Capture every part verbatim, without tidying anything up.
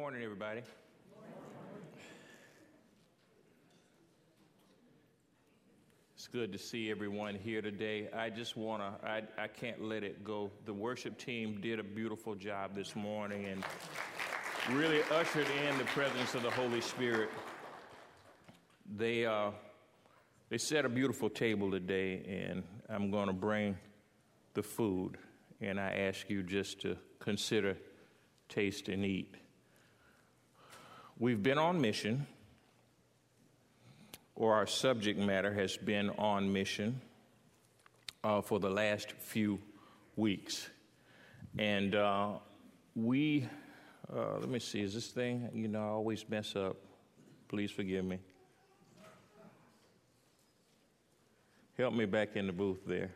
morning, everybody. It's good to see everyone here today. I just want to, I, I can't let it go. The worship team did a beautiful job this morning and really ushered in the presence of the Holy Spirit. They, uh, they set a beautiful table today, and I'm going to bring the food, and I ask you just to consider, taste, and eat. We've been on mission, or our subject matter has been on mission uh, for the last few weeks. And uh, we, uh, let me see, is this thing, you know, I always mess up. Please forgive me. Help me back in the booth there.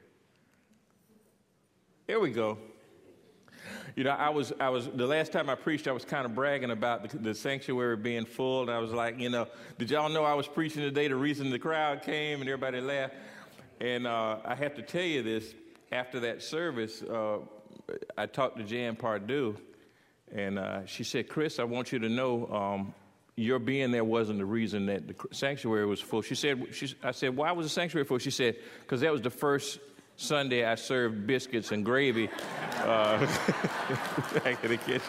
Here we go. You know, I was, I was, the last time I preached, I was kind of bragging about the, the sanctuary being full, and I was like, you know, did y'all know I was preaching today? The reason the crowd came and everybody laughed. And uh, I have to tell you this, after that service, uh, I talked to Jan Pardue, and uh, she said, Chris, I want you to know um, your being there wasn't the reason that the sanctuary was full. She said, she, I said, why was the sanctuary full? She said, because that was the first Sunday I served biscuits and gravy uh, back in the kitchen.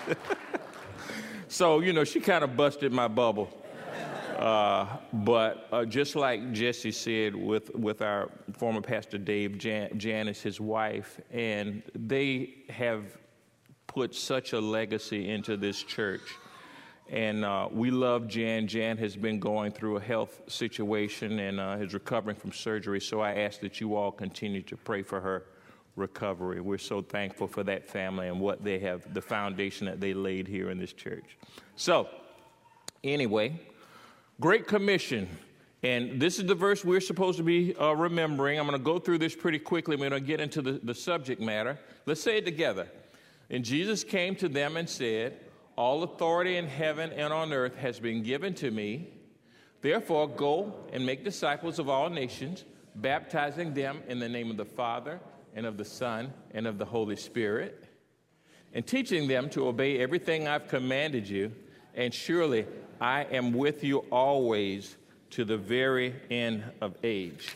So, you know, she kind of busted my bubble. Uh, but uh, just like Jesse said with, with our former pastor Dave, Jan, Janice, his wife, and they have put such a legacy into this church. And uh, we love Jan. Jan has been going through a health situation and uh, is recovering from surgery. So I ask that you all continue to pray for her recovery. We're so thankful for that family and what they have, the foundation that they laid here in this church. So anyway, Great Commission. And this is the verse we're supposed to be uh, remembering. I'm going to go through this pretty quickly. We're going to get into the, the subject matter. Let's say it together. And Jesus came to them and said, all authority in heaven and on earth has been given to me. Therefore, go and make disciples of all nations, baptizing them in the name of the Father and of the Son and of the Holy Spirit, and teaching them to obey everything I've commanded you. And surely I am with you always to the very end of age.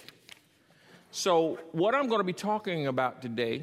So what I'm going to be talking about today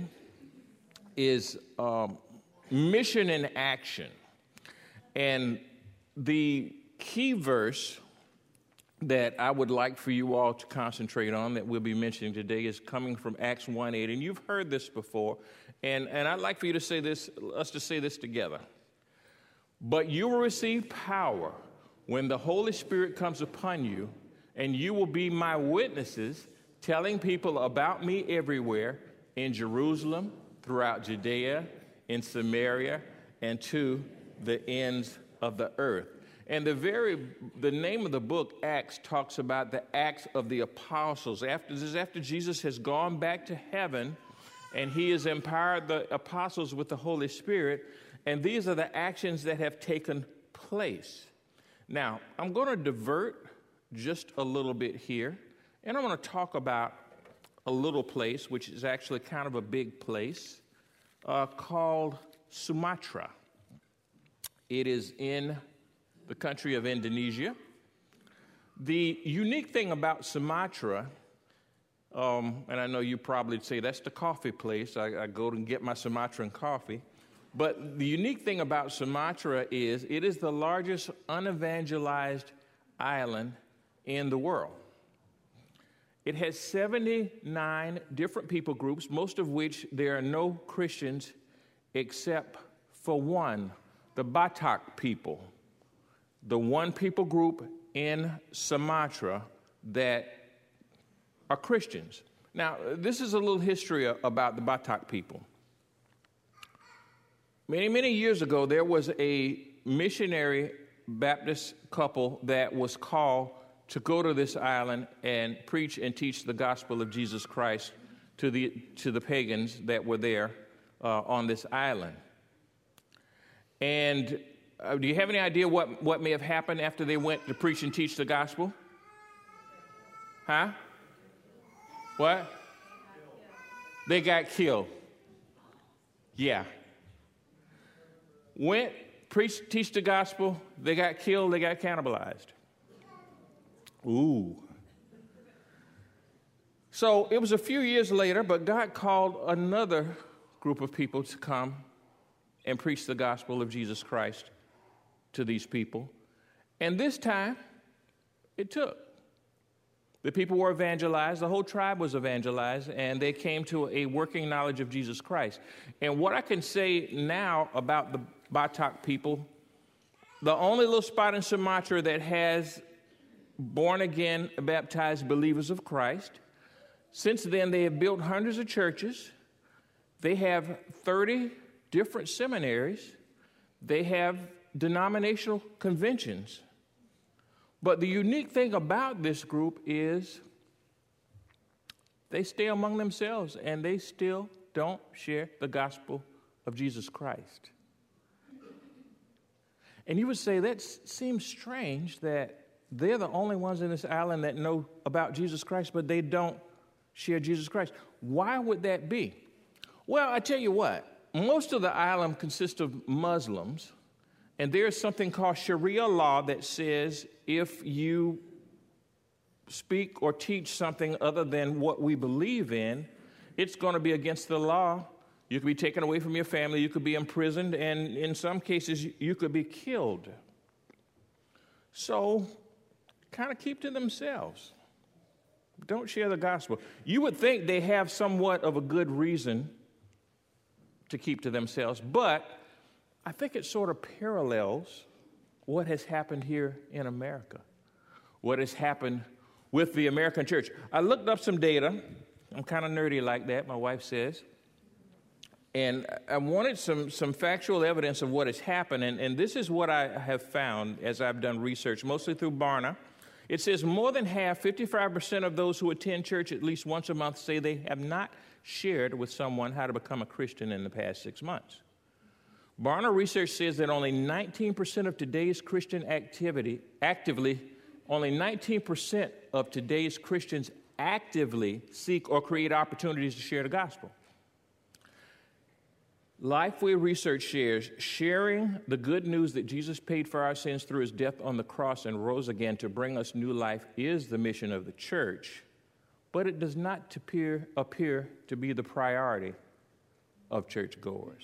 is um, mission in action. And the key verse that I would like for you all to concentrate on that we'll be mentioning today is coming from Acts one eight. And you've heard this before. And, and I'd like for you to say this, us to say this together. But you will receive power when the Holy Spirit comes upon you, and you will be my witnesses, telling people about me everywhere in Jerusalem, throughout Judea, in Samaria, and to the ends of the earth. And the very the name of the book Acts talks about the Acts of the Apostles. After this is after Jesus has gone back to heaven and he has empowered the apostles with the Holy Spirit, and these are the actions that have taken place. Now, I'm going to divert just a little bit here, and I'm going to talk about a little place, which is actually kind of a big place, uh, called Sumatra. It is in the country of Indonesia. The unique thing about Sumatra, um, and I know you probably say, that's the coffee place. I, I go and get my Sumatran coffee. But the unique thing about Sumatra is it is the largest unevangelized island in the world. It has seventy-nine different people groups, most of which there are no Christians except for one, the Batak people, the one people group in Sumatra that are Christians. Now, this is a little history about the Batak people. Many, many years ago, there was a missionary Baptist couple that was called to go to this island and preach and teach the gospel of Jesus Christ to the, to the pagans that were there uh, on this island. And uh, do you have any idea what, what may have happened after they went to preach and teach the gospel? Huh? What? They got killed. Yeah. Went, preach, teach the gospel, they got killed, they got cannibalized. Ooh. So it was a few years later, but God called another group of people to come and preach the gospel of Jesus Christ to these people. And this time, it took. The people were evangelized, the whole tribe was evangelized, and they came to a working knowledge of Jesus Christ. And what I can say now about the Batak people, the only little spot in Sumatra that has born-again, baptized believers of Christ. Since then, they have built hundreds of churches. They have thirty different seminaries. They have denominational conventions. But the unique thing about this group is they stay among themselves and they still don't share the gospel of Jesus Christ. And you would say that seems strange that they're the only ones in this island that know about Jesus Christ, but they don't share Jesus Christ. Why would that be? Well, I tell you what, most of the island consists of Muslims, and there's something called Sharia law that says if you speak or teach something other than what we believe in, it's going to be against the law. You could be taken away from your family, you could be imprisoned, and in some cases, you could be killed. So, kind of keep to themselves. Don't share the gospel. You would think they have somewhat of a good reason to keep to themselves, but I think it sort of parallels what has happened here in America, what has happened with the American church. I looked up some data. I'm kind of nerdy like that, my wife says. And I wanted some, some factual evidence of what has happened, and, and this is what I have found as I've done research, mostly through Barna. It says more than half, fifty-five percent of those who attend church at least once a month say they have not shared with someone how to become a Christian in the past six months. Barna research says that only nineteen percent of today's Christian activity, actively, only nineteen percent of today's Christians actively seek or create opportunities to share the gospel. Lifeway Research shares, sharing the good news that Jesus paid for our sins through his death on the cross and rose again to bring us new life is the mission of the church, but it does not appear, appear to be the priority of churchgoers.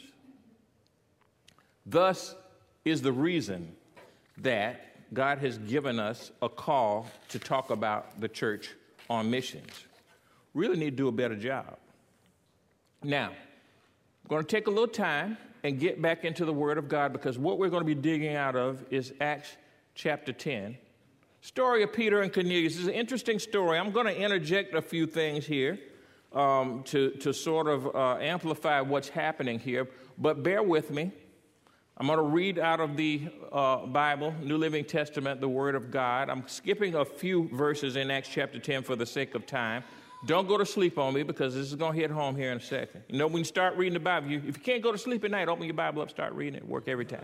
Thus is the reason that God has given us a call to talk about the church on missions. Really need to do a better job. Now, I'm going to take a little time and get back into the Word of God, because what we're going to be digging out of is Acts chapter ten. Story of Peter and Cornelius. This is an interesting story. I'm going to interject a few things here um, to, to sort of uh, amplify what's happening here, but bear with me. I'm going to read out of the uh, Bible, New Living Testament, the Word of God. I'm skipping a few verses in Acts chapter ten for the sake of time. Don't go to sleep on me, because this is going to hit home here in a second. You know, when you start reading the Bible, you, if you can't go to sleep at night, open your Bible up, start reading it. Work every time.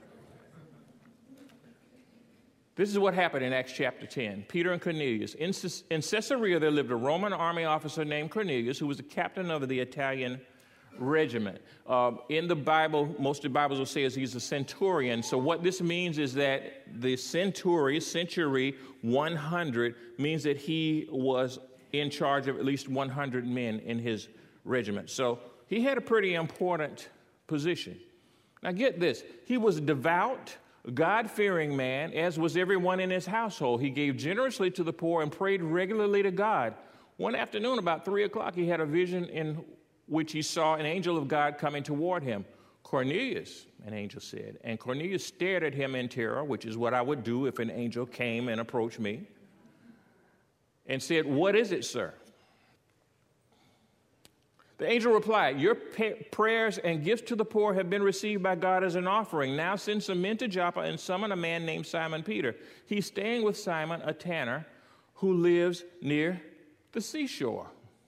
This is what happened in Acts chapter ten. Peter and Cornelius. In, in Caesarea, there lived a Roman army officer named Cornelius, who was the captain of the Italian regiment. Uh, in the Bible, most of the Bibles will say is he's a centurion. So what this means is that the century, century one hundred, means that he was in charge of at least one hundred men in his regiment. So he had a pretty important position. Now get this, he was a devout, God-fearing man, as was everyone in his household. He gave generously to the poor and prayed regularly to God. One afternoon, about three o'clock, he had a vision in which he saw an angel of God coming toward him. Cornelius, an angel said, and Cornelius stared at him in terror, which is what I would do if an angel came and approached me, and said, "What is it, sir?" The angel replied, "Your pa- prayers and gifts to the poor have been received by God as an offering. Now send some men to Joppa and summon a man named Simon Peter. He's staying with Simon, a tanner, who lives near the seashore."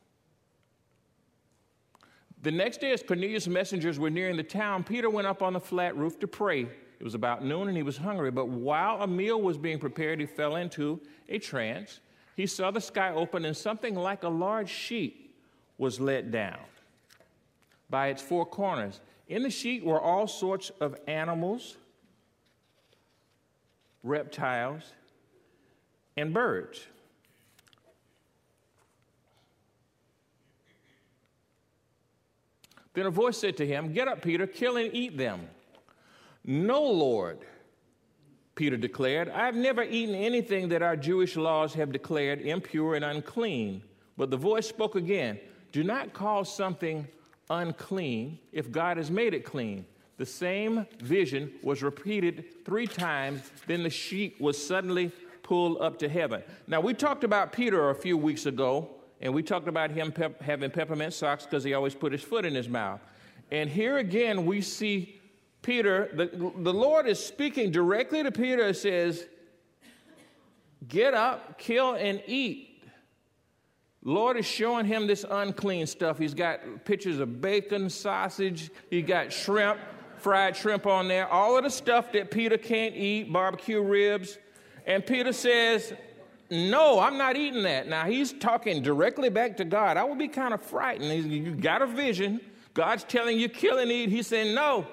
The next day, as Cornelius' messengers were nearing the town, Peter went up on the flat roof to pray. It was about noon and he was hungry, but while a meal was being prepared, he fell into a trance. He saw the sky open, and something like a large sheet was let down by its four corners. In the sheet were all sorts of animals, reptiles, and birds. Then a voice said to him, "Get up, Peter, kill and eat them." "No, Lord," Peter declared, "I've never eaten anything that our Jewish laws have declared impure and unclean." But the voice spoke again, "Do not call something unclean if God has made it clean." The same vision was repeated three times. Then the sheet was suddenly pulled up to heaven. Now, we talked about Peter a few weeks ago, and we talked about him pep- having peppermint socks because he always put his foot in his mouth. And here again, we see Peter, the, the Lord is speaking directly to Peter and says, "Get up, kill, and eat." Lord is showing him this unclean stuff. He's got pictures of bacon, sausage, he got shrimp, fried shrimp on there, all of the stuff that Peter can't eat, barbecue ribs. And Peter says, "No, I'm not eating that." Now, he's talking directly back to God. I would be kind of frightened. He's, you got a vision. God's telling you, kill and eat. He's saying, "No,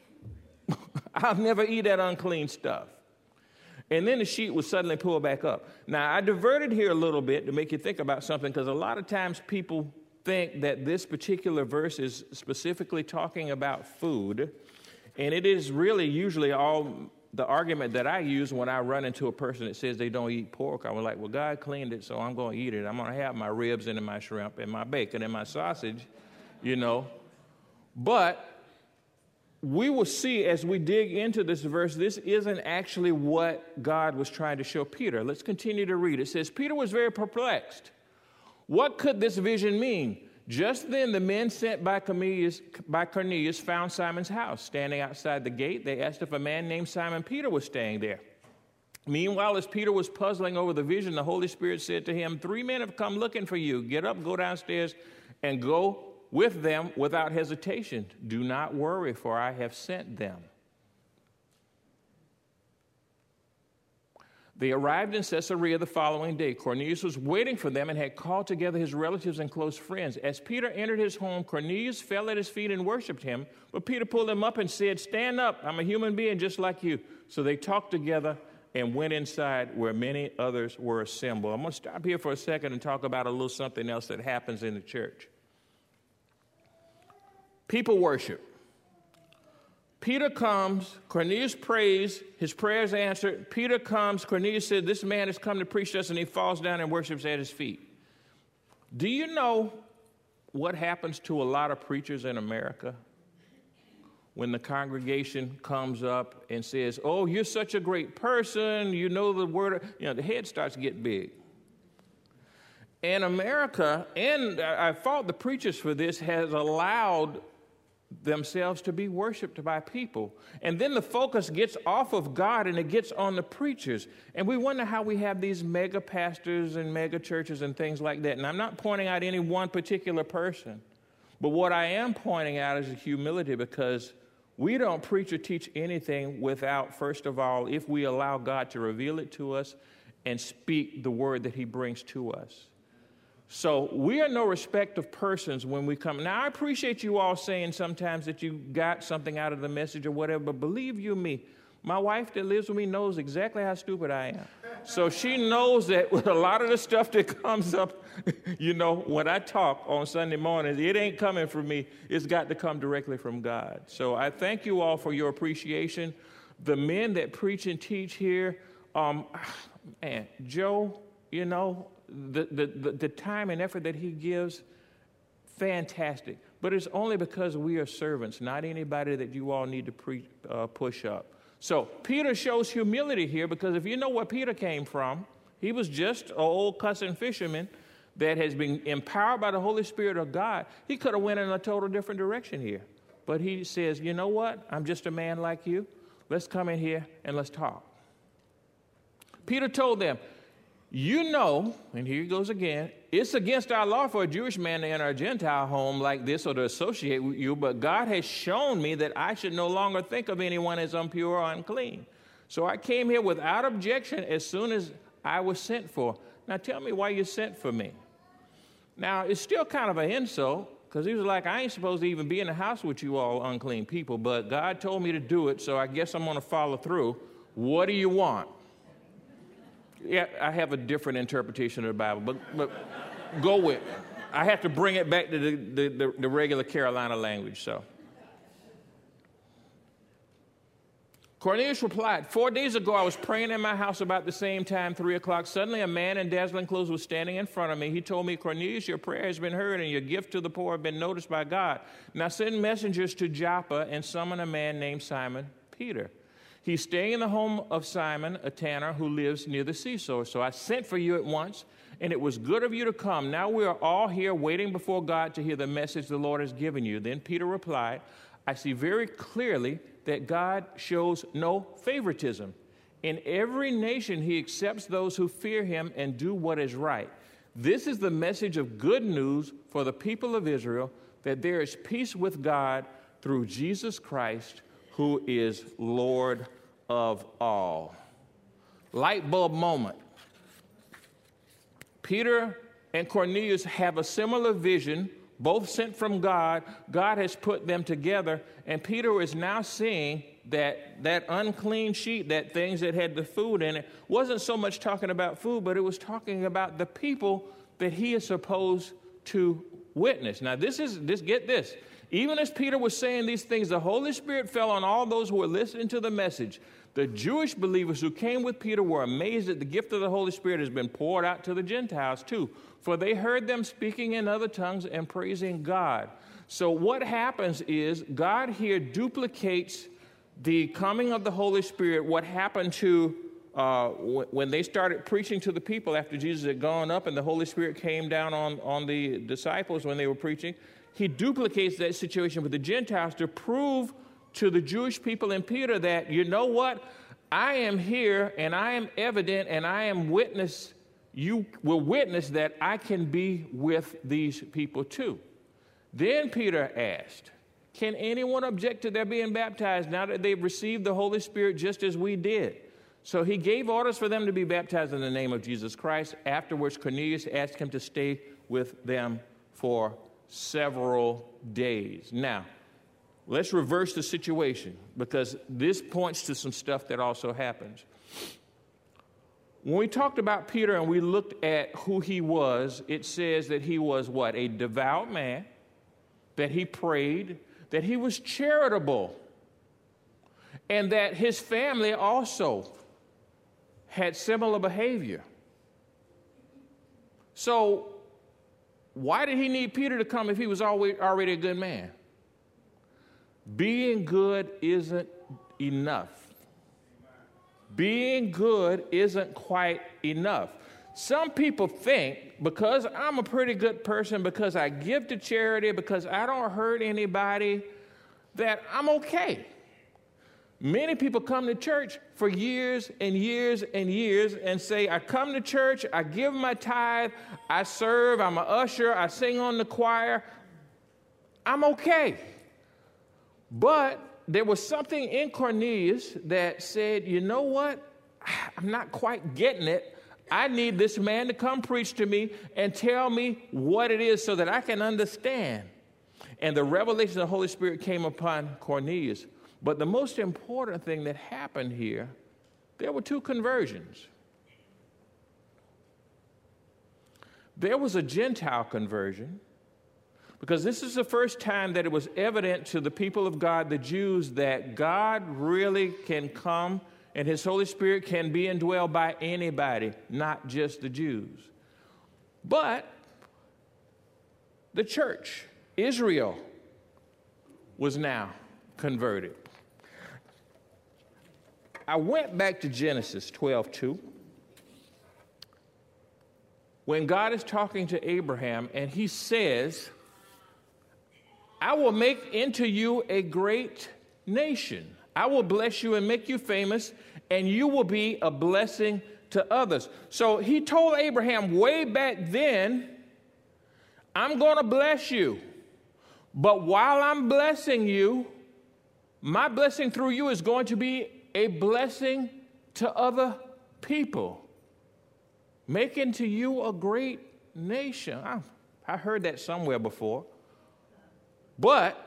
I'll never eat that unclean stuff." And then the sheet was suddenly pulled back up. Now, I diverted here a little bit to make you think about something, because a lot of times people think that this particular verse is specifically talking about food, and it is really usually all the argument that I use when I run into a person that says they don't eat pork. I was like, well, God cleaned it, so I'm going to eat it. I'm going to have my ribs and my shrimp and my bacon and my sausage, you know. But we will see as we dig into this verse, this isn't actually what God was trying to show Peter. Let's continue to read. It says, Peter was very perplexed. What could this vision mean? Just then the men sent by Cornelius, by Cornelius found Simon's house. Standing outside the gate, they asked if a man named Simon Peter was staying there. Meanwhile, as Peter was puzzling over the vision, the Holy Spirit said to him, "Three men have come looking for you. Get up, go downstairs, and go with them without hesitation. Do not worry, for I have sent them." They arrived in Caesarea the following day. Cornelius was waiting for them and had called together his relatives and close friends. As Peter entered his home, Cornelius fell at his feet and worshiped him. But Peter pulled him up and said, "Stand up, I'm a human being just like you." So they talked together and went inside where many others were assembled. I'm going to stop here for a second and talk about a little something else that happens in the church. People worship. Peter comes, Cornelius prays, his prayers answered. Peter comes, Cornelius said, "This man has come to preach to us," and he falls down and worships at his feet. Do you know what happens to a lot of preachers in America when the congregation comes up and says, "Oh, you're such a great person, you know the word," you know, the head starts to get big. And America, and I fault the preachers for this, has allowed themselves to be worshiped by people. And then the focus gets off of God and it gets on the preachers. And we wonder how we have these mega pastors and mega churches and things like that. And I'm not pointing out any one particular person. But what I am pointing out is humility, because we don't preach or teach anything without, first of all, if we allow God to reveal it to us and speak the word that he brings to us. So we are no respect of persons when we come. Now, I appreciate you all saying sometimes that you got something out of the message or whatever, but believe you me, my wife that lives with me knows exactly how stupid I am. So she knows that with a lot of the stuff that comes up, you know, when I talk on Sunday mornings, it ain't coming from me. It's got to come directly from God. So I thank you all for your appreciation. The men that preach and teach here, um, man, Joe, you know, The, the, the, the time and effort that he gives, fantastic. But it's only because we are servants, not anybody that you all need to pre, uh, push up. So Peter shows humility here, because if you know where Peter came from, he was just an old cussing fisherman that has been empowered by the Holy Spirit of God. He could have went in a total different direction here. But he says, you know what? I'm just a man like you. Let's come in here and let's talk. Peter told them, "You know," and here he goes again, "it's against our law for a Jewish man to enter a Gentile home like this or to associate with you, but God has shown me that I should no longer think of anyone as impure or unclean. So I came here without objection as soon as I was sent for." Now tell me why you sent for me. Now, it's still kind of an insult, because he was like, I ain't supposed to even be in the house with you all unclean people, but God told me to do it, so I guess I'm going to follow through. What do you want? Yeah, I have a different interpretation of the Bible, but, but go with it. I have to bring it back to the, the, the, the regular Carolina language, so. Cornelius replied, four days ago I was praying in my house about the same time, three o'clock. Suddenly a man in dazzling clothes was standing in front of me. He told me, Cornelius, your prayer has been heard and your gift to the poor have been noticed by God. Now send messengers to Joppa and summon a man named Simon Peter. He's staying in the home of Simon, a tanner who lives near the seashore. So I sent for you at once, and it was good of you to come. Now we are all here waiting before God to hear the message the Lord has given you. Then Peter replied, I see very clearly that God shows no favoritism. In every nation, he accepts those who fear him and do what is right. This is the message of good news for the people of Israel, that there is peace with God through Jesus Christ, who is Lord of all. Light bulb moment. Peter and Cornelius have a similar vision, both sent from God. God has put them together, and Peter is now seeing that that unclean sheet, that things that had the food in it, wasn't so much talking about food, but it was talking about the people that he is supposed to witness. Now, this is, this, get this. Even as Peter was saying these things, the Holy Spirit fell on all those who were listening to the message. The Jewish believers who came with Peter were amazed that the gift of the Holy Spirit has been poured out to the Gentiles too, for they heard them speaking in other tongues and praising God. So what happens is God here duplicates the coming of the Holy Spirit, what happened to uh, w- when they started preaching to the people after Jesus had gone up and the Holy Spirit came down on, on the disciples when they were preaching. He duplicates that situation with the Gentiles to prove to the Jewish people and Peter that, you know what, I am here and I am evident and I am witness, you will witness that I can be with these people too. Then Peter asked, can anyone object to their being baptized now that they've received the Holy Spirit just as we did? So he gave orders for them to be baptized in the name of Jesus Christ. Afterwards, Cornelius asked him to stay with them for several days. Now, let's reverse the situation, because this points to some stuff that also happens. When we talked about Peter and we looked at who he was, it says that he was what? A devout man, that he prayed, that he was charitable, and that his family also had similar behavior. So why did he need Peter to come if he was already a good man? Being good isn't enough. Being good isn't quite enough. Some people think because I'm a pretty good person, because I give to charity, because I don't hurt anybody, that I'm okay. Many people come to church for years and years and years and say, I come to church, I give my tithe, I serve, I'm an usher, I sing on the choir. I'm okay. But there was something in Cornelius that said, you know what? I'm not quite getting it. I need this man to come preach to me and tell me what it is so that I can understand. And the revelation of the Holy Spirit came upon Cornelius. But the most important thing that happened here, there were two conversions. There was a Gentile conversion, because this is the first time that it was evident to the people of God, the Jews, that God really can come and his Holy Spirit can be indwelled by anybody, not just the Jews. But the church, Israel, was now converted. I went back to Genesis twelve two. When God is talking to Abraham and he says, I will make into you a great nation. I will bless you and make you famous, and you will be a blessing to others. So he told Abraham way back then, I'm going to bless you. But while I'm blessing you, my blessing through you is going to be a blessing to other people. Making to you a great nation. I, I heard that somewhere before. But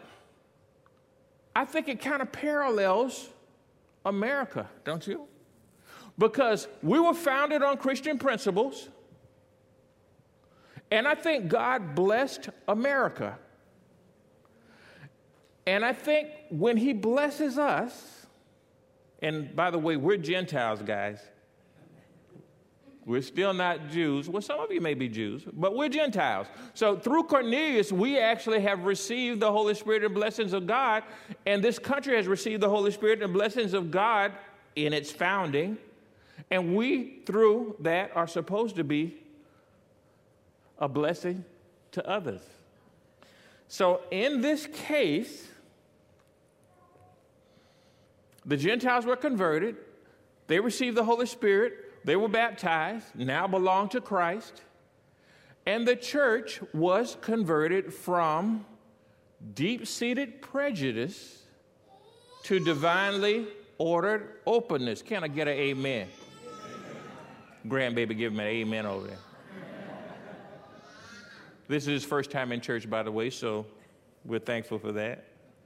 I think it kind of parallels America, don't you? because we were founded on Christian principles, and I think God blessed America. And I think when he blesses us, and by the way, we're Gentiles, guys. We're still not Jews. Well, some of you may be Jews, but we're Gentiles. So through Cornelius, we actually have received the Holy Spirit and blessings of God, and this country has received the Holy Spirit and blessings of God in its founding, and we, through that, are supposed to be a blessing to others. So in this case, the Gentiles were converted. They received the Holy Spirit. They were baptized, now belong to Christ. And the church was converted from deep-seated prejudice to divinely ordered openness. Can I get an amen? Grandbaby, give him an amen over there. This is his first time in church, by the way, so we're thankful for that.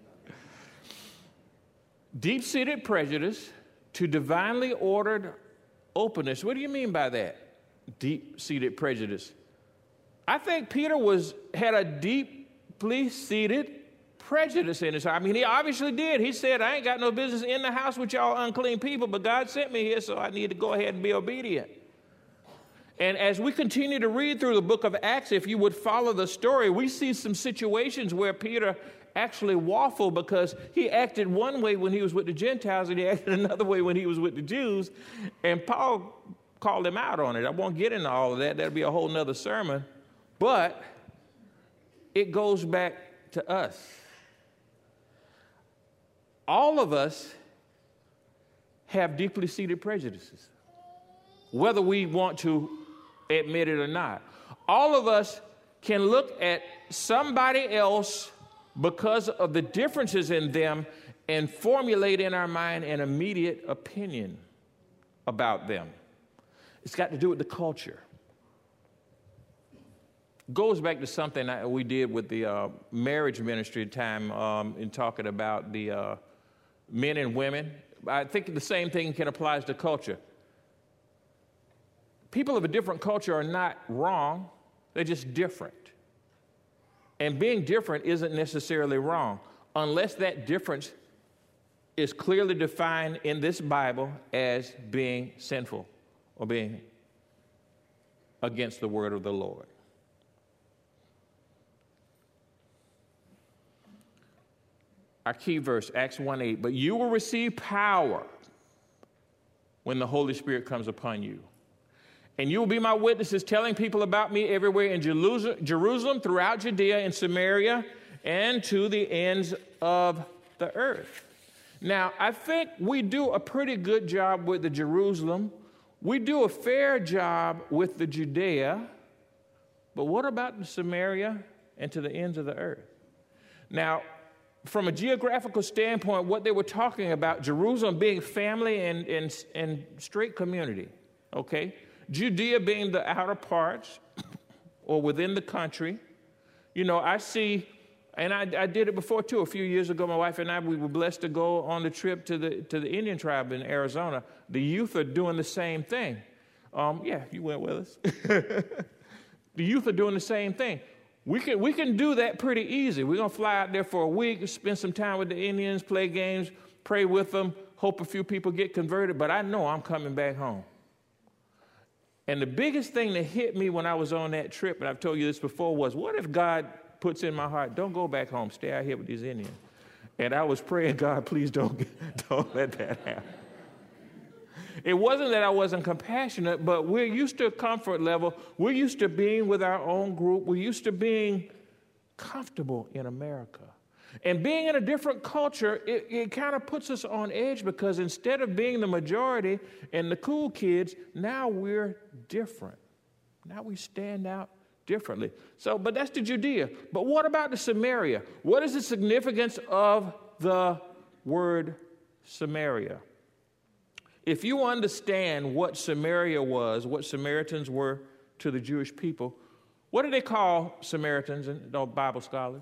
Deep-seated prejudice to divinely ordered openness. What do you mean by that? Deep-seated prejudice. I think Peter was had a deeply seated prejudice in his heart. I mean, he obviously did. He said, I ain't got no business in the house with y'all unclean people, but God sent me here, so I need to go ahead and be obedient. And as we continue to read through the book of Acts, if you would follow the story, we see some situations where Peter actually waffled because he acted one way when he was with the Gentiles and he acted another way when he was with the Jews. And Paul called him out on it. I won't get into all of that. That'll be a whole nother sermon. But it goes back to us. All of us have deeply seated prejudices, whether we want to admit it or not. All of us can look at somebody else because of the differences in them and formulate in our mind an immediate opinion about them. It's got to do with the culture. Goes back to something that we did with the uh, marriage ministry time um, in talking about the uh, men and women. I think the same thing can apply to culture. People of a different culture are not wrong. They're just different. And being different isn't necessarily wrong, unless that difference is clearly defined in this Bible as being sinful or being against the word of the Lord. Our key verse, Acts one eight, but you will receive power when the Holy Spirit comes upon you. And you will be my witnesses, telling people about me everywhere in Jerusalem, throughout Judea and Samaria, and to the ends of the earth. Now, I think we do a pretty good job with the Jerusalem. We do a fair job with the Judea. But what about the Samaria and to the ends of the earth? Now, from a geographical standpoint, what they were talking about, Jerusalem being family and, and, and straight community, okay? Judea being the outer parts or within the country. You know, I see, and I, I did it before too. A few years ago, my wife and I, we were blessed to go on the trip to the to the Indian tribe in Arizona. The youth are doing the same thing. Um, yeah, you went with us. The youth are doing the same thing. We can we can do that pretty easy. We're going to fly out there for a week, spend some time with the Indians, play games, pray with them, hope a few people get converted, but I know I'm coming back home. And the biggest thing that hit me when I was on that trip, and I've told you this before, was what if God puts in my heart, don't go back home, stay out here with these Indians. And I was praying, God, please don't, don't let that happen. It wasn't that I wasn't compassionate, but we're used to a comfort level. We're used to being with our own group. We're used to being comfortable in America. And being in a different culture, it, it kind of puts us on edge because instead of being the majority and the cool kids, now we're different. Now we stand out differently. So, but that's the Judea. But what about the Samaria? What is the significance of the word Samaria? If you understand what Samaria was, what Samaritans were to the Jewish people, what do they call Samaritans and no Bible scholars?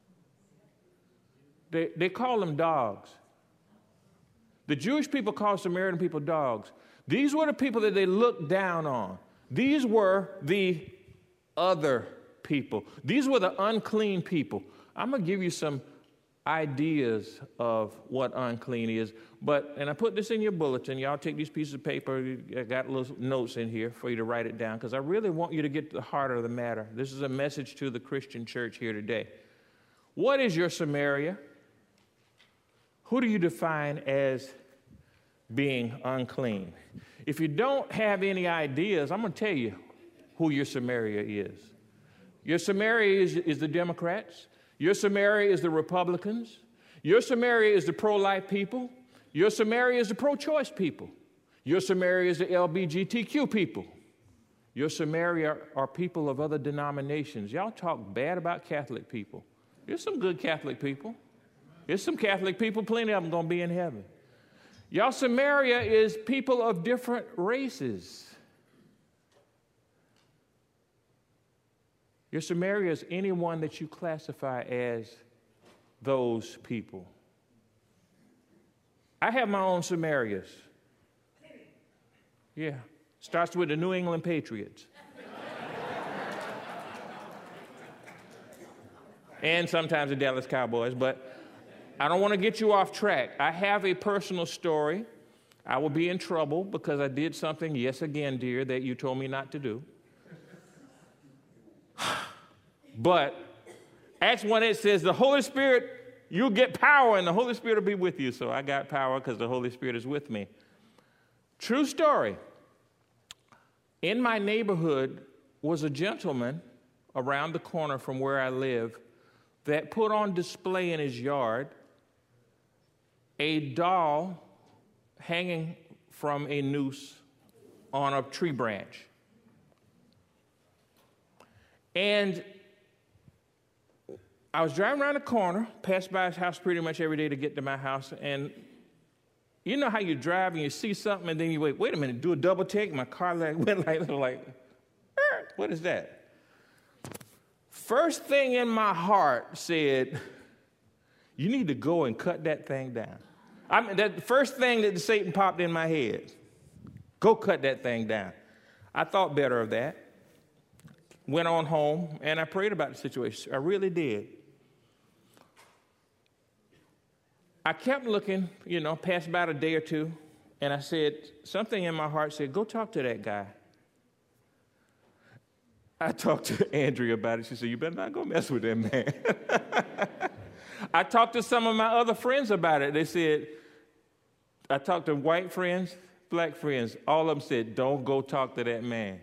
They, they call them dogs. The Jewish people call Samaritan people dogs. These were the people that they looked down on. These were the other people. These were the unclean people. I'm going to give you some ideas of what unclean is. But, and I put this in your bulletin. Y'all take these pieces of paper. I got little notes in here for you to write it down, because I really want you to get to the heart of the matter. This is a message to the Christian church here today. What is your Samaria? Who do you define as being unclean? If you don't have any ideas, I'm going to tell you who your Samaria is. Your Samaria is, is the Democrats. Your Samaria is the Republicans. Your Samaria is the pro-life people. Your Samaria is the pro-choice people. Your Samaria is the L G B T Q people. Your Samaria are people of other denominations. Y'all talk bad about Catholic people. There's some good Catholic people. There's some Catholic people, plenty of them going to be in heaven. Y'all Samaria is people of different races. Your Samaria is anyone that you classify as those people. I have my own Samarias. Yeah. Starts with the New England Patriots. And sometimes the Dallas Cowboys, but I don't want to get you off track. I have a personal story. I will be in trouble because I did something, yes again, dear, that you told me not to do. But Acts one eight says the Holy Spirit, you'll get power and the Holy Spirit will be with you. So I got power because the Holy Spirit is with me. True story. In my neighborhood was a gentleman around the corner from where I live that put on display in his yard a doll hanging from a noose on a tree branch. And I was driving around the corner, passed by his house pretty much every day to get to my house, and you know how you drive and you see something and then you wait, wait a minute, do a double take? My car like, went like, like, what is that? First thing in my heart said, you need to go and cut that thing down. I mean, that the first thing that Satan popped in my head, go cut that thing down. I thought better of that. Went on home, and I prayed about the situation. I really did. I kept looking, you know, passed about a day or two, and I said, something in my heart said, go talk to that guy. I talked to Andrea about it. She said, you better not go mess with that man. I talked to some of my other friends about it. They said, I talked to white friends, black friends. All of them said, don't go talk to that man.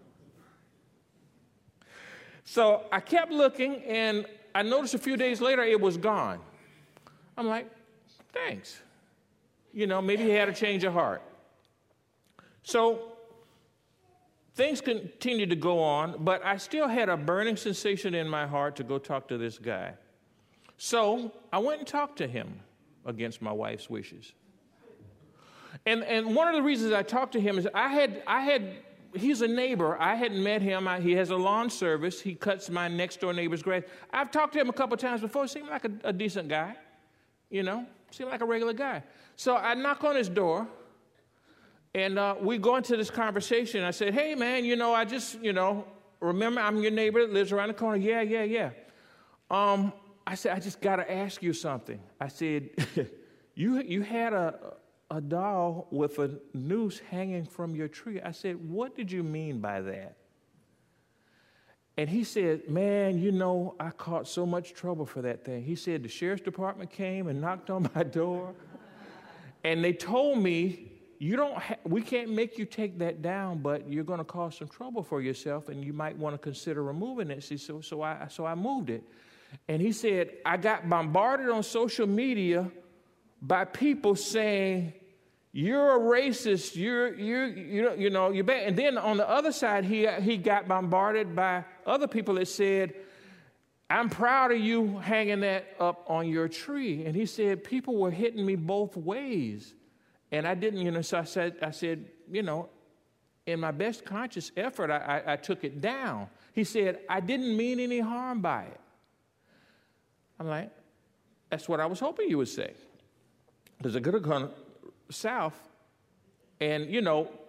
So I kept looking, and I noticed a few days later it was gone. I'm like, thanks. You know, maybe he had a change of heart. So things continued to go on, but I still had a burning sensation in my heart to go talk to this guy. So I went and talked to him against my wife's wishes. And and one of the reasons I talked to him is I had, I had he's a neighbor. I hadn't met him. I, he has a lawn service. He cuts my next-door neighbor's grass. I've talked to him a couple of times before. He seemed like a, a decent guy, you know, seemed like a regular guy. So I knock on his door. And uh, we go into this conversation. I said, hey, man, you know, I just, you know, remember I'm your neighbor that lives around the corner. Yeah, yeah, yeah. Um, I said, I just got to ask you something. I said, you you had a, a doll with a noose hanging from your tree. I said, what did you mean by that? And he said, man, you know, I caught so much trouble for that thing. He said, the sheriff's department came and knocked on my door. And they told me, You don't. Ha- we can't make you take that down, but you're going to cause some trouble for yourself, and you might want to consider removing it. See, so, so I, so I moved it. And he said, I got bombarded on social media by people saying, "You're a racist. You're, you're, you know, you know, you're bad." And then on the other side, he he got bombarded by other people that said, "I'm proud of you hanging that up on your tree." And he said, people were hitting me both ways. And I didn't, you know, so I said, I said, you know, in my best conscious effort, I, I, I took it down. He said, I didn't mean any harm by it. I'm like, that's what I was hoping you would say. Because I could have gone south, and, you know,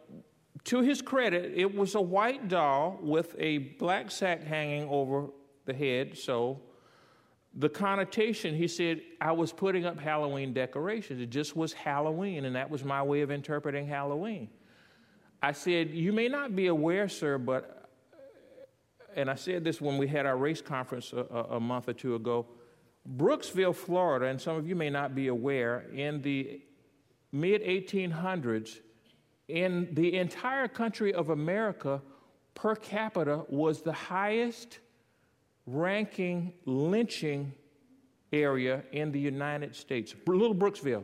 to his credit, it was a white doll with a black sack hanging over the head. So the connotation, he said, I was putting up Halloween decorations. It just was Halloween, and that was my way of interpreting Halloween. I said, you may not be aware, sir, but, and I said this when we had our race conference a, a month or two ago, Brooksville, Florida, and some of you may not be aware, in the mid eighteen hundreds, in the entire country of America, per capita was the highest ranking lynching area in the United States. Little Brooksville.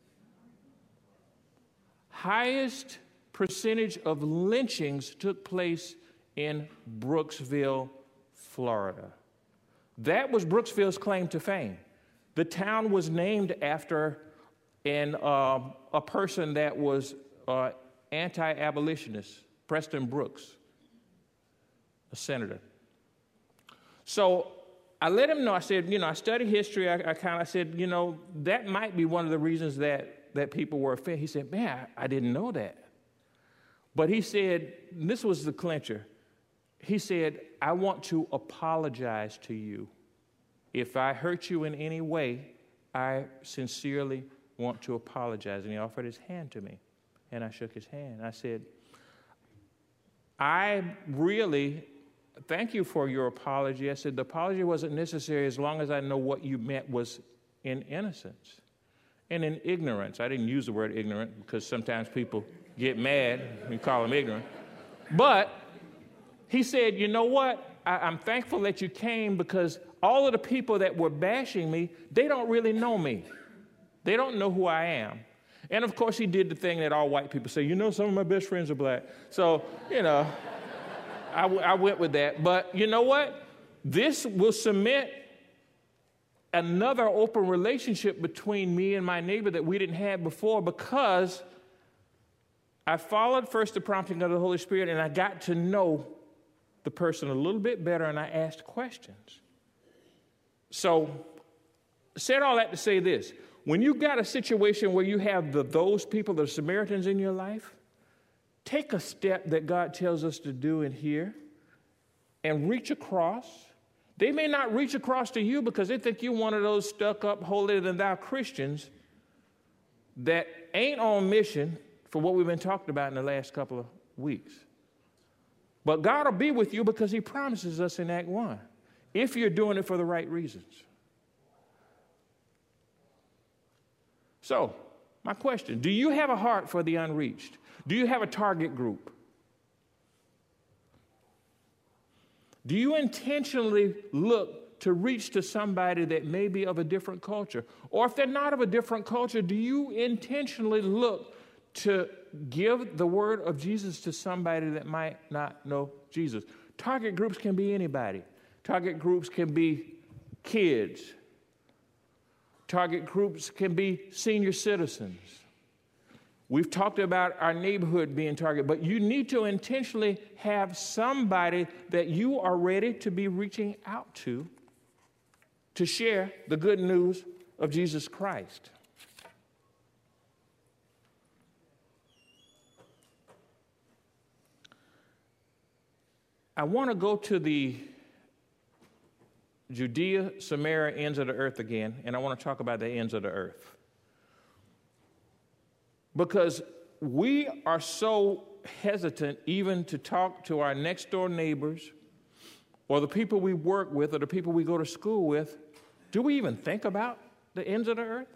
Highest percentage of lynchings took place in Brooksville, Florida. That was Brooksville's claim to fame. The town was named after an, uh, a person that was uh, anti-abolitionist, Preston Brooks, a senator. So I let him know, I said, you know, I study history. I, I kind of said, you know, that might be one of the reasons that, that people were offended. He said, man, I, I didn't know that. But he said, this was the clincher. He said, I want to apologize to you. If I hurt you in any way, I sincerely want to apologize. And he offered his hand to me. And I shook his hand. I said, I really thank you for your apology. I said, the apology wasn't necessary as long as I know what you meant was in innocence and in ignorance. I didn't use the word ignorant because sometimes people get mad when you call them ignorant. But he said, you know what? I, I'm thankful that you came because all of the people that were bashing me, they don't really know me. They don't know who I am. And, of course, he did the thing that all white people say, you know, some of my best friends are black. So, you know, I, w- I went with that. But you know what? This will cement another open relationship between me and my neighbor that we didn't have before because I followed first the prompting of the Holy Spirit and I got to know the person a little bit better and I asked questions. So, said all that to say this. When you've got a situation where you have the, those people, the Samaritans in your life, take a step that God tells us to do in here and reach across. They may not reach across to you because they think you're one of those stuck-up, holier-than-thou Christians that ain't on mission for what we've been talking about in the last couple of weeks. But God will be with you because he promises us in Act one, if you're doing it for the right reasons. So, my question, do you have a heart for the unreached? Do you have a target group? Do you intentionally look to reach to somebody that may be of a different culture? Or if they're not of a different culture, do you intentionally look to give the word of Jesus to somebody that might not know Jesus? Target groups can be anybody. Target groups can be kids. Target groups can be senior citizens. We've talked about our neighborhood being target, but you need to intentionally have somebody that you are ready to be reaching out to to share the good news of Jesus Christ. I want to go to the Judea, Samaria, ends of the earth again, and I want to talk about the ends of the earth. Because we are so hesitant even to talk to our next door neighbors or the people we work with or the people we go to school with. Do we even think about the ends of the earth?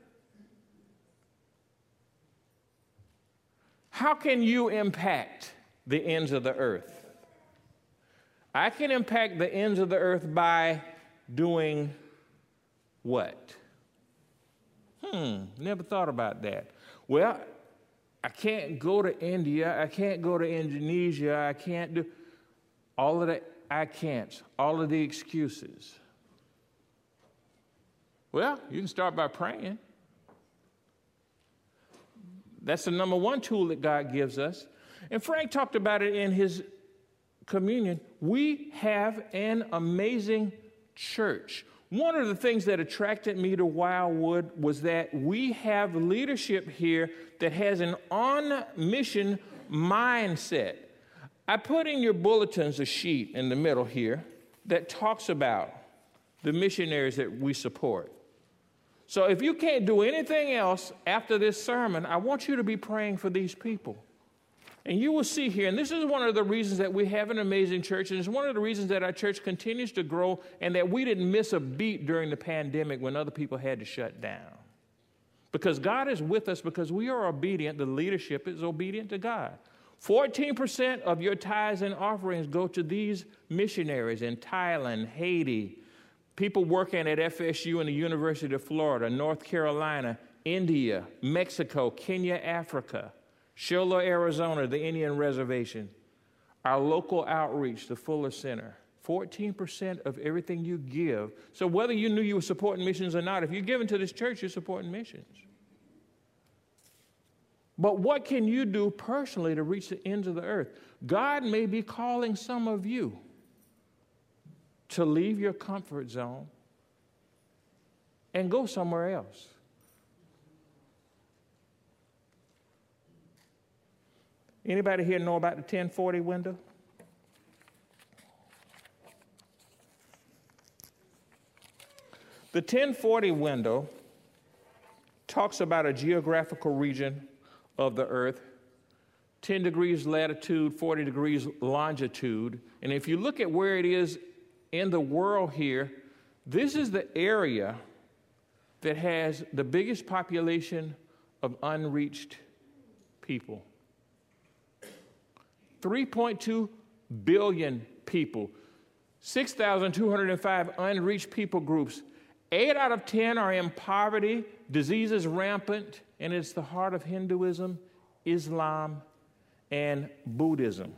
How can you impact the ends of the earth? I can impact the ends of the earth by doing what? Hmm, never thought about that. Well, I can't go to India. I can't go to Indonesia. I can't do all of the I can'ts, all of the excuses. Well, you can start by praying. That's the number one tool that God gives us. And Frank talked about it in his communion. We have an amazing church. One of the things that attracted me to Wildwood was that we have leadership here that has an on-mission mindset. I put in your bulletins a sheet in the middle here that talks about the missionaries that we support. So if you can't do anything else after this sermon, I want you to be praying for these people. And you will see here, and this is one of the reasons that we have an amazing church, and it's one of the reasons that our church continues to grow and that we didn't miss a beat during the pandemic when other people had to shut down. Because God is with us because we are obedient. The leadership is obedient to God. fourteen percent of your tithes and offerings go to these missionaries in Thailand, Haiti, people working at F S U and the University of Florida, North Carolina, India, Mexico, Kenya, Africa, Shiloh, Arizona, the Indian Reservation, our local outreach, the Fuller Center. fourteen percent of everything you give. So whether you knew you were supporting missions or not, if you're giving to this church, you're supporting missions. But what can you do personally to reach the ends of the earth? God may be calling some of you to leave your comfort zone and go somewhere else. Anybody here know about the ten forty window? The ten forty window talks about a geographical region of the earth, ten degrees latitude, forty degrees longitude. And if you look at where it is in the world here, this is the area that has the biggest population of unreached people. three point two billion people, six thousand two hundred five unreached people groups. Eight out of ten are in poverty, disease is rampant, and it's the heart of Hinduism, Islam, and Buddhism.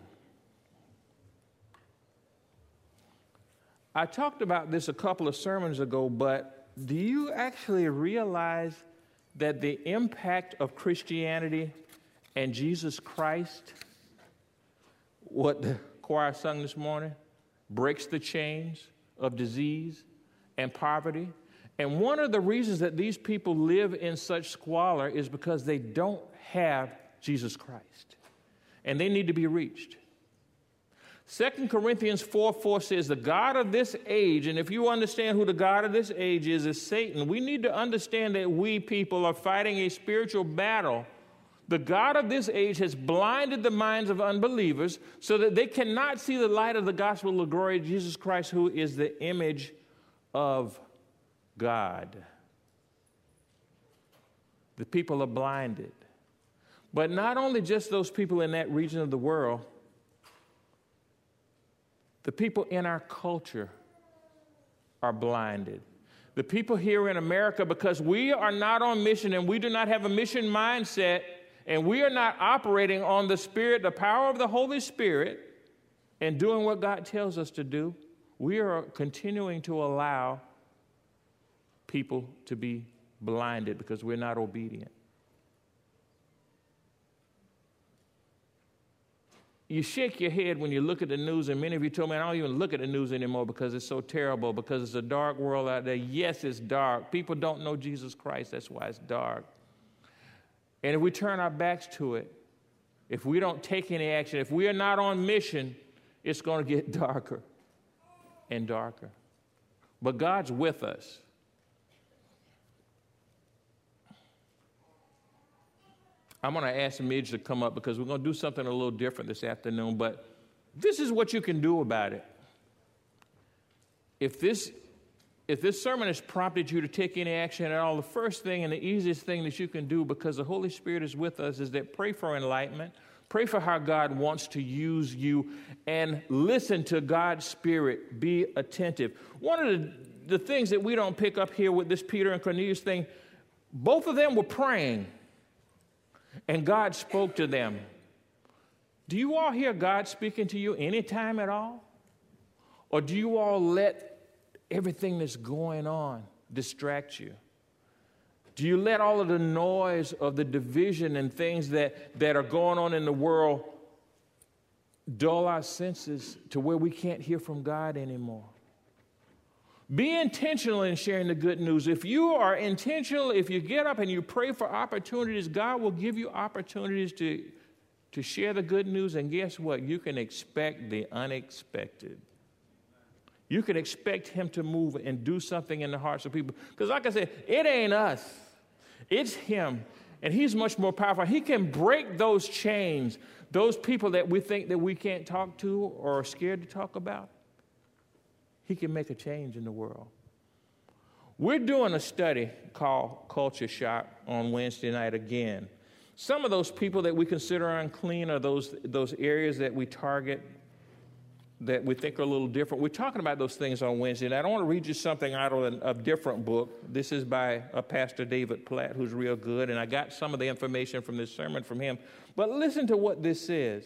I talked about this a couple of sermons ago, but do you actually realize that the impact of Christianity and Jesus Christ, what the choir sung this morning, breaks the chains of disease and poverty? And one of the reasons that these people live in such squalor is because they don't have Jesus Christ, and they need to be reached. Second Corinthians four four says, the God of this age, and if you understand who the God of this age is, is Satan. We need to understand that we people are fighting a spiritual battle. The God of this age has blinded the minds of unbelievers so that they cannot see the light of the gospel of the glory of Jesus Christ, who is the image of God. The people are blinded. But not only just those people in that region of the world, the people in our culture are blinded. The people here in America, because we are not on mission and we do not have a mission mindset, and we are not operating on the Spirit, the power of the Holy Spirit, and doing what God tells us to do, we are continuing to allow people to be blinded because we're not obedient. You shake your head when you look at the news, and many of you told me, I don't even look at the news anymore because it's so terrible, because it's a dark world out there. Yes, it's dark. People don't know Jesus Christ. That's why it's dark. And if we turn our backs to it, if we don't take any action, if we are not on mission, it's going to get darker and darker. But God's with us. I'm going to ask Midge to come up because we're going to do something a little different this afternoon, but this is what you can do about it. If this, if this sermon has prompted you to take any action at all, the first thing and the easiest thing that you can do, because the Holy Spirit is with us, is that pray for enlightenment, pray for how God wants to use you, and listen to God's Spirit. Be attentive. One of the, the things that we don't pick up here with this Peter and Cornelius thing, both of them were praying. And God spoke to them. Do you all hear God speaking to you anytime at all? Or do you all let everything that's going on distract you? Do you let all of the noise of the division and things that, that are going on in the world dull our senses to where we can't hear from God anymore? Be intentional in sharing the good news. If you are intentional, if you get up and you pray for opportunities, God will give you opportunities to to share the good news, and guess what? You can expect the unexpected. You can expect him to move and do something in the hearts of people. Because like I said, it ain't us. It's him. And he's much more powerful. He can break those chains, those people that we think that we can't talk to or are scared to talk about. He can make a change in the world. We're doing a study called Culture Shock on Wednesday night again. Some of those people that we consider unclean are those, those areas that we target that we think are a little different. We're talking about those things on Wednesday night. I want to read you something out of a, a different book. This is by a Pastor David Platt, who's real good, and I got some of the information from this sermon from him. But listen to what this says.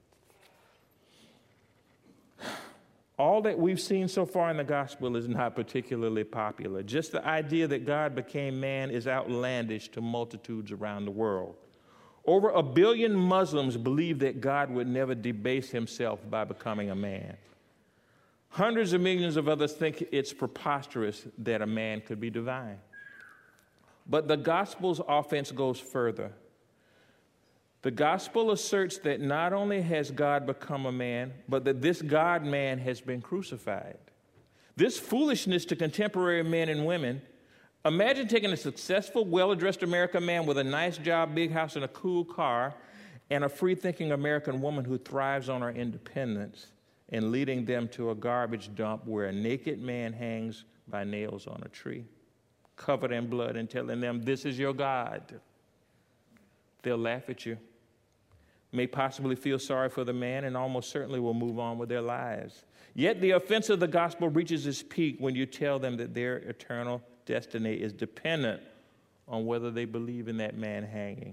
All that we've seen so far in the gospel is not particularly popular. Just the idea that God became man is outlandish to multitudes around the world. Over a billion Muslims believe that God would never debase himself by becoming a man. Hundreds of millions of others think it's preposterous that a man could be divine. But the gospel's offense goes further. The gospel asserts that not only has God become a man, but that this God-man has been crucified. This foolishness to contemporary men and women. Imagine taking a successful, well-addressed American man with a nice job, big house, and a cool car, and a free-thinking American woman who thrives on her independence, and leading them to a garbage dump where a naked man hangs by nails on a tree, covered in blood, and telling them, "This is your God." They'll laugh at you, may possibly feel sorry for the man, and almost certainly will move on with their lives. Yet the offense of the gospel reaches its peak when you tell them that their eternal destiny is dependent on whether they believe in that man hanging,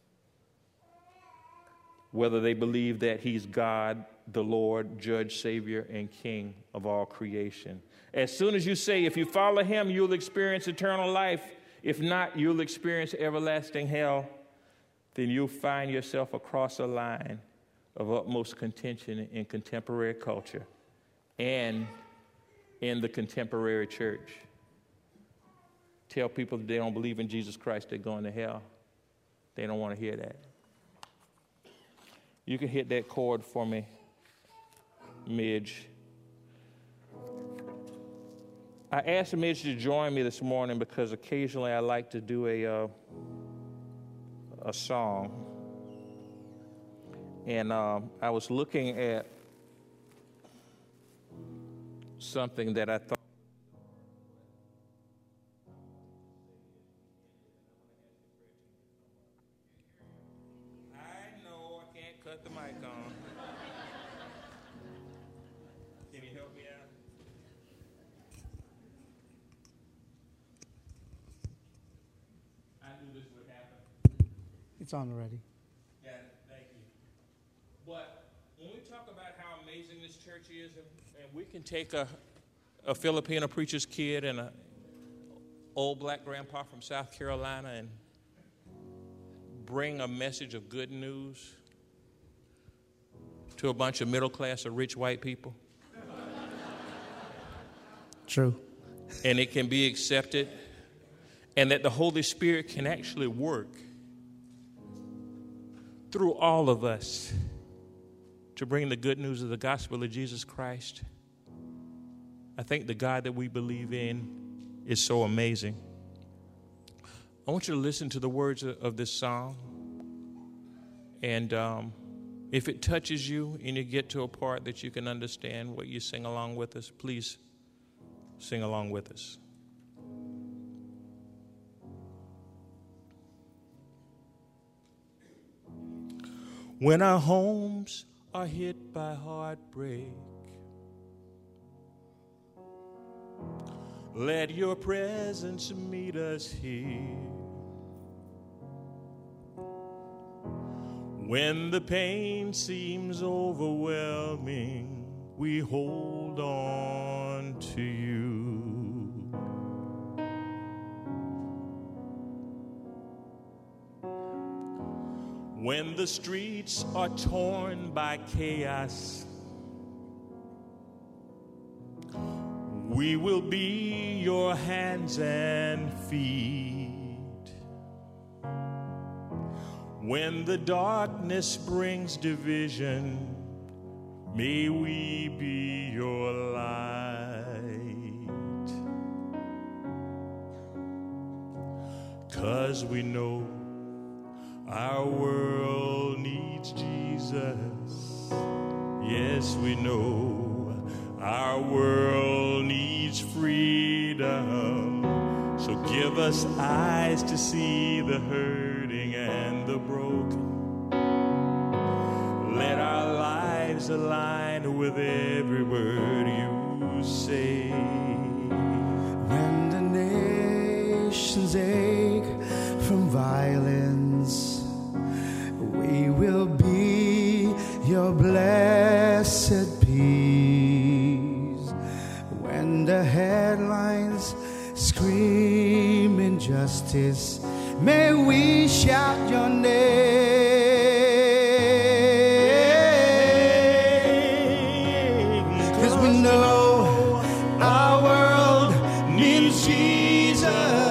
whether they believe that he's God, the Lord, Judge, Savior, and King of all creation. As soon as you say, if you follow him, you'll experience eternal life. If not, you'll experience everlasting hell. Then you'll find yourself across a line of utmost contention in contemporary culture and in the contemporary church. Tell people that they don't believe in Jesus Christ, they're going to hell. They don't want to hear that. You can hit that chord for me, Midge. I asked Midge to join me this morning because occasionally I like to do a uh, a song. And um, I was looking at something that I thought I know I can't cut the mic on. Can you help me out? I knew this would happen. It's on already. Yeah, thank you. But when we talk about how amazing this church is, and, and we can take a, a Filipino preacher's kid and an old black grandpa from South Carolina and bring a message of good news to a bunch of middle class or rich white people. True. And it can be accepted, and that the Holy Spirit can actually work through all of us to bring the good news of the gospel of Jesus Christ. I think the God that we believe in is so amazing. I want you to listen to the words of, of this song. And um, if it touches you and you get to a part that you can understand what you sing along with us, please sing along with us. When our homes are hit by heartbreak, let your presence meet us here. When the pain seems overwhelming, we hold on to you. When the streets are torn by chaos, we will be your hands and feet. When the darkness brings division, may we be your light. 'Cause we know our world needs Jesus. Yes, we know our world needs freedom. So give us eyes to see the hurting and the broken. Let our lives align with every word you say. When the nations ache from violence, we will be your blessed peace. When the headlines scream injustice, may we shout your name. 'Cause we know our world needs Jesus.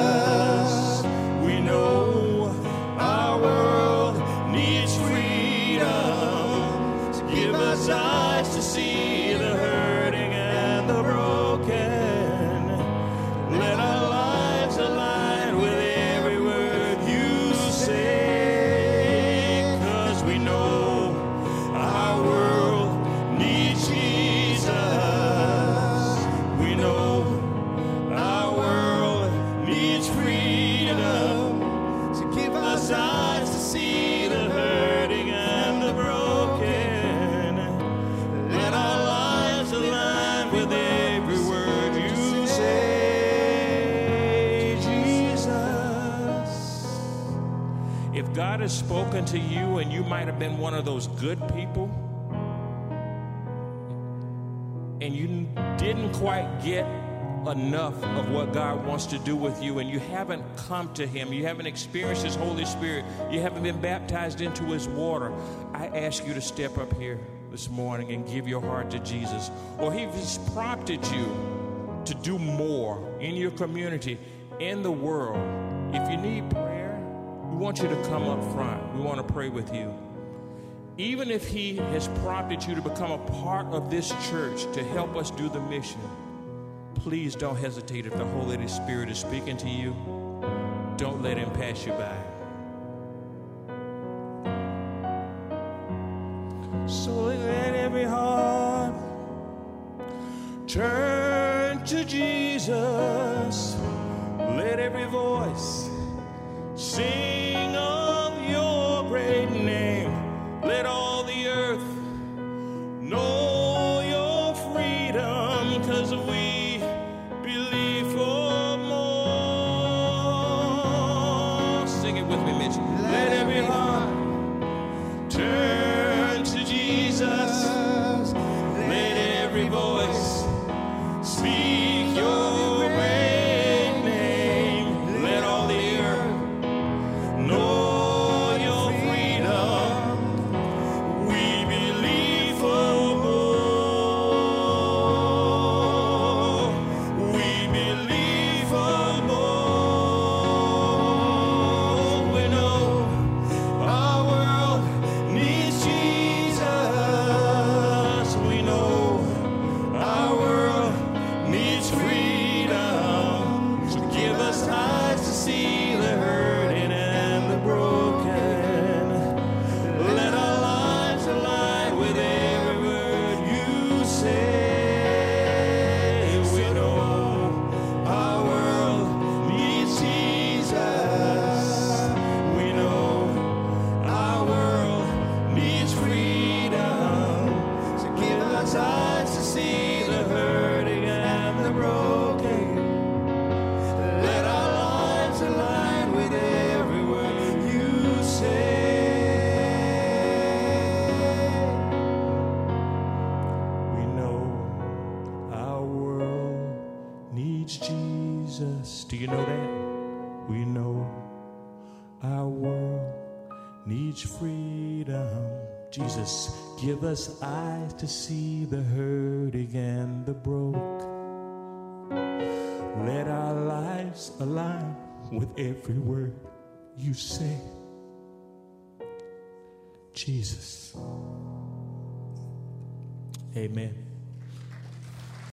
We know our world needs freedom. So give us eyes to see the hurting and the broken. Let our lives align with every word you say. 'Cause we know our world needs Jesus. We know our world needs freedom. So give us eyes to see the hurting and the broken. Let our lives align with every word you say, Jesus. If God has spoken to you and you might have been one of those good people and you didn't quite get enough of what God wants to do with you, and you haven't come to him, you haven't experienced his Holy Spirit, you haven't been baptized into his water, I ask you to step up here this morning and give your heart to Jesus. Or if he's prompted you to do more in your community, in the world, if you need prayer, we want you to come up front. We want to pray with you. Even if he has prompted you to become a part of this church to help us do the mission, please don't hesitate. If the Holy Spirit is speaking to you, don't let him pass you by. So let every heart turn to Jesus. Let every voice sing of your great name. Let all the earth know your freedom, 'cause we believe for more. Sing it with me, Mitch. Let every heart turn to Jesus. Let every voice speak your great name. Let all the earth know your freedom. We believe for more. We believe for more. We know our world needs Jesus. We know our world needs freedom. So give us eyes to see the hurting and the broken. Let our lives align with every word you say. We know our world needs Jesus. We know our world needs freedom. So give us eyes to see the hurting and the broken. Let our lives align with every word you say. We know our world needs Jesus. Do you know that? We know our world needs freedom. Jesus, give us eyes to see the hurting and the broke. Let our lives align with every word you say. Jesus. Amen.